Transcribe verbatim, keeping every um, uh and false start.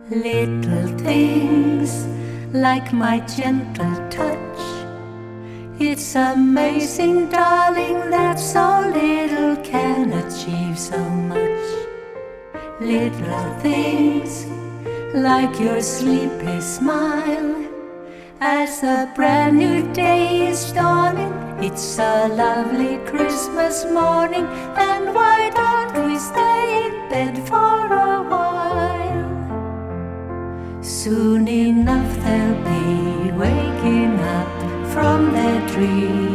Little things like my gentle touch. It's amazing, darling, that so little can achieve so much. Little things like your sleepy smile as a brand new day is dawning. It's a lovely Christmas morning, and why don't we stay in bed for a while? Soon enough they'll be waking up from their dreams.